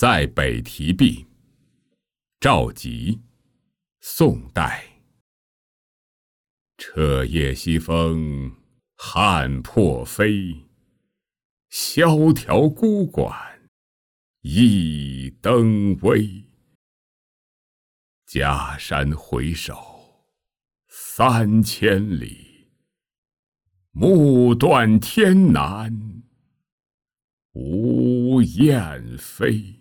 在北提壁，赵佶，宋代。彻夜西风，汉破飞。萧条孤馆，一灯微。假山回首3000里，暮断天南，无雁飞。